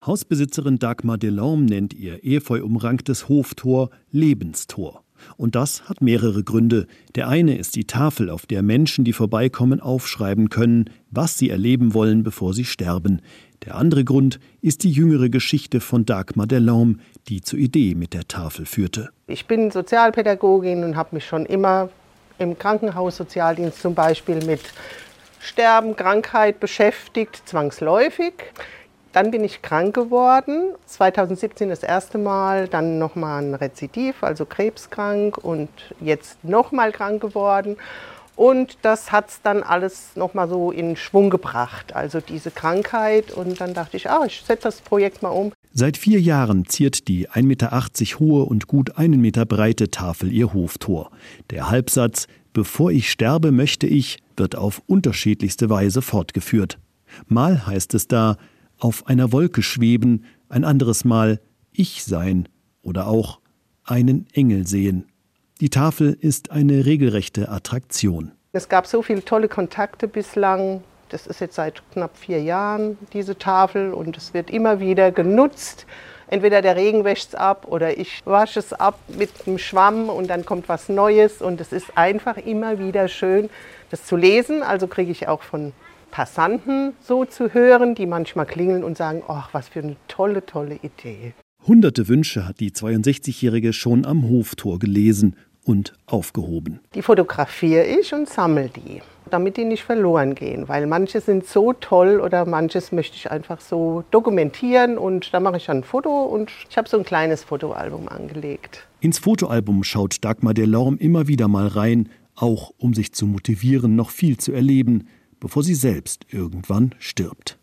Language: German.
Hausbesitzerin Dagmar Delorme nennt ihr efeu-umranktes Hoftor Lebenstor. Und das hat mehrere Gründe. Der eine ist die Tafel, auf der Menschen, die vorbeikommen, aufschreiben können, was sie erleben wollen, bevor sie sterben. Der andere Grund ist die jüngere Geschichte von Dagmar Delorme, die zur Idee mit der Tafel führte. Ich bin Sozialpädagogin und habe mich schon immer im Krankenhaussozialdienst zum Beispiel mit Sterben, Krankheit beschäftigt, zwangsläufig. Dann bin ich krank geworden, 2017 das erste Mal, dann nochmal ein Rezidiv, also krebskrank und jetzt nochmal krank geworden. Und das hat es dann alles nochmal so in Schwung gebracht, also diese Krankheit. Und dann dachte ich, ich setze das Projekt mal um. Seit 4 Jahren ziert die 1,80 Meter hohe und gut 1 Meter breite Tafel ihr Hoftor. Der Halbsatz »Bevor ich sterbe, möchte ich« wird auf unterschiedlichste Weise fortgeführt. Mal heißt es da, auf einer Wolke schweben, ein anderes Mal ich sein oder auch einen Engel sehen. Die Tafel ist eine regelrechte Attraktion. Es gab so viele tolle Kontakte bislang. Das ist jetzt seit knapp 4 Jahren, diese Tafel, und es wird immer wieder genutzt. Entweder der Regen wäscht es ab oder ich wasche es ab mit einem Schwamm und dann kommt was Neues. Und es ist einfach immer wieder schön, das zu lesen. Also kriege ich auch von Passanten so zu hören, die manchmal klingeln und sagen, ach, was für eine tolle, tolle Idee. Hunderte Wünsche hat die 62-Jährige schon am Hoftor gelesen und aufgehoben. Die fotografiere ich und sammle die, damit die nicht verloren gehen, weil manche sind so toll oder manches möchte ich einfach so dokumentieren und da mache ich dann ein Foto und ich habe so ein kleines Fotoalbum angelegt. Ins Fotoalbum schaut Dagmar Delorme immer wieder mal rein, auch um sich zu motivieren, noch viel zu erleben, bevor sie selbst irgendwann stirbt.